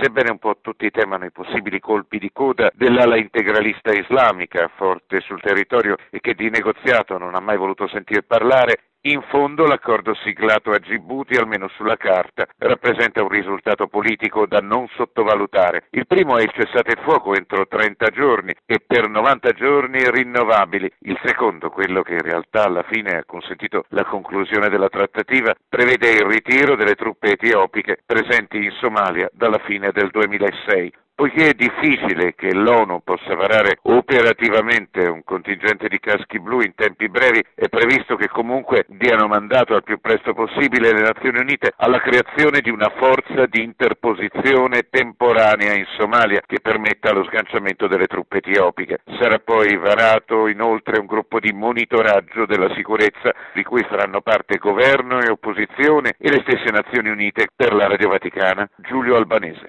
sebbene un po' tutti temano i possibili colpi di coda dell'ala integralista islamica forte sul territorio e che di negoziato non ha mai voluto sentir parlare, in fondo l'accordo siglato a Gibuti, almeno sulla carta, rappresenta un risultato politico da non sottovalutare. Il primo è il cessate il fuoco entro 30 giorni e per 90 giorni rinnovabili. Il secondo, quello che in realtà alla fine ha consentito la conclusione della trattativa, prevede il ritiro delle truppe etiopiche presenti in Somalia dalla fine del 2006. Poiché è difficile che l'ONU possa varare operativamente un contingente di caschi blu in tempi brevi, è previsto che comunque diano mandato al più presto possibile le Nazioni Unite alla creazione di una forza di interposizione temporanea in Somalia che permetta lo sganciamento delle truppe etiopiche. Sarà poi varato inoltre un gruppo di monitoraggio della sicurezza di cui faranno parte governo e opposizione e le stesse Nazioni Unite per la Radio Vaticana. Giulio Albanese.